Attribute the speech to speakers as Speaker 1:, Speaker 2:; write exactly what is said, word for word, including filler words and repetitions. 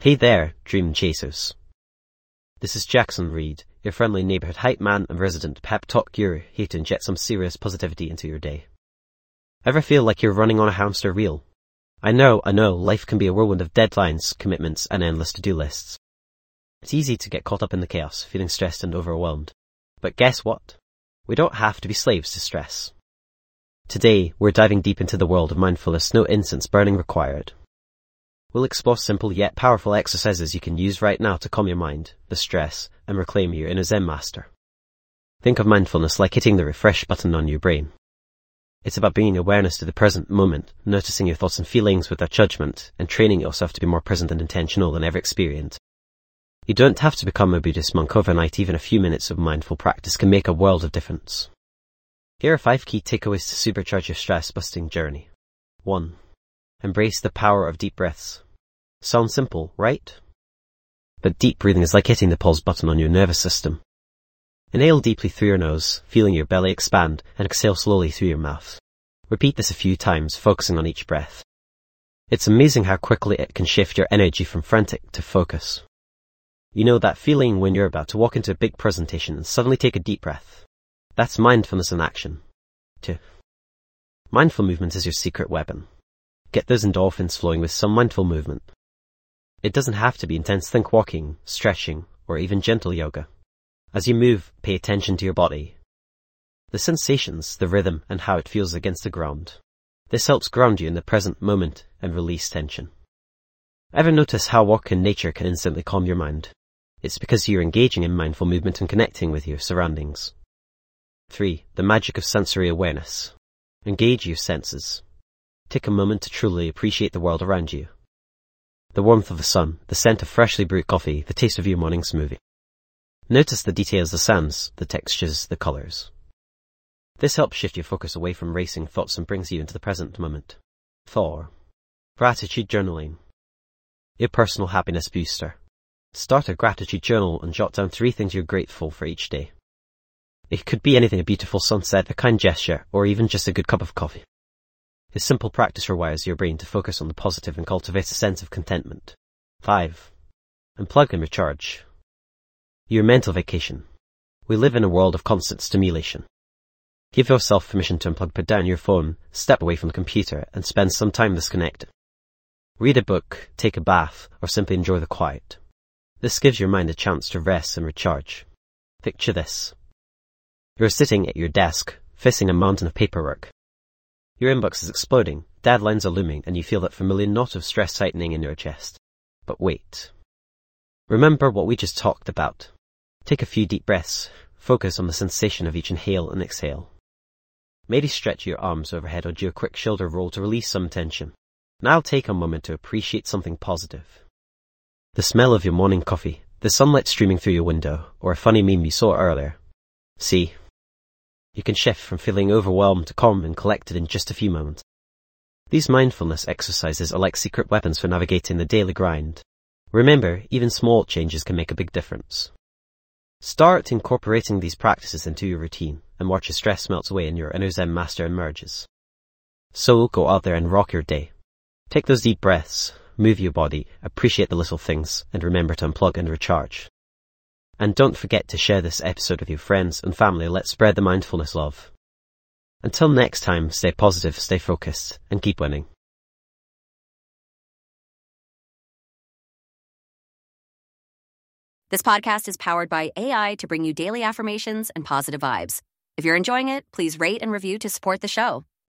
Speaker 1: Hey there, dream chasers. This is Jackson Reed, your friendly neighborhood hype man and resident pep talk guru here to inject some serious positivity into your day. Ever feel like you're running on a hamster wheel? I know, I know, life can be a whirlwind of deadlines, commitments, and endless to-do lists. It's easy to get caught up in the chaos, feeling stressed and overwhelmed. But guess what? We don't have to be slaves to stress. Today, we're diving deep into the world of mindfulness, no incense burning required. We'll explore simple yet powerful exercises you can use right now to calm your mind, the stress, and reclaim your inner Zen master. Think of mindfulness like hitting the refresh button on your brain. It's about bringing awareness to the present moment, noticing your thoughts and feelings without judgment, and training yourself to be more present and intentional than ever experienced. You don't have to become a Buddhist monk overnight. Even a few minutes of mindful practice can make a world of difference. Here are five key takeaways to supercharge your stress-busting journey. one. Embrace the power of deep breaths. Sounds simple, right? But deep breathing is like hitting the pause button on your nervous system. Inhale deeply through your nose, feeling your belly expand, and exhale slowly through your mouth. Repeat this a few times, focusing on each breath. It's amazing how quickly it can shift your energy from frantic to focus. You know that feeling when you're about to walk into a big presentation and suddenly take a deep breath? That's mindfulness in action. two. Mindful movement is your secret weapon. Get those endorphins flowing with some mindful movement. It doesn't have to be intense. Think walking, stretching, or even gentle yoga. As you move, pay attention to your body. The sensations, the rhythm, and how it feels against the ground. This helps ground you in the present moment and release tension. Ever notice how walk in nature can instantly calm your mind? It's because you're engaging in mindful movement and connecting with your surroundings. three. The magic of sensory awareness. Engage your senses. Take a moment to truly appreciate the world around you. The warmth of the sun, the scent of freshly brewed coffee, the taste of your morning smoothie. Notice the details, the sounds, the textures, the colors. This helps shift your focus away from racing thoughts and brings you into the present moment. four. Gratitude journaling. Your personal happiness booster. Start a gratitude journal and jot down three things you're grateful for each day. It could be anything: a beautiful sunset, a kind gesture, or even just a good cup of coffee. This simple practice rewires your brain to focus on the positive and cultivates a sense of contentment. five. Unplug and recharge. Your mental vacation. We live in a world of constant stimulation. Give yourself permission to unplug, put down your phone, step away from the computer, and spend some time disconnected. Read a book, take a bath, or simply enjoy the quiet. This gives your mind a chance to rest and recharge. Picture this. You're sitting at your desk, facing a mountain of paperwork. Your inbox is exploding, deadlines are looming, and you feel that familiar knot of stress tightening in your chest. But wait. Remember what we just talked about. Take a few deep breaths. Focus on the sensation of each inhale and exhale. Maybe stretch your arms overhead or do a quick shoulder roll to release some tension. Now take a moment to appreciate something positive. The smell of your morning coffee, the sunlight streaming through your window, or a funny meme you saw earlier. See? You can shift from feeling overwhelmed to calm and collected in just a few moments. These mindfulness exercises are like secret weapons for navigating the daily grind. Remember, even small changes can make a big difference. Start incorporating these practices into your routine and watch as stress melts away and your inner Zen master emerges. So go out there and rock your day. Take those deep breaths, move your body, appreciate the little things, and remember to unplug and recharge. And don't forget to share this episode with your friends and family. Let's spread the mindfulness love. Until next time, stay positive, stay focused, and keep winning.
Speaker 2: This podcast is powered by A I to bring you daily affirmations and positive vibes. If you're enjoying it, please rate and review to support the show.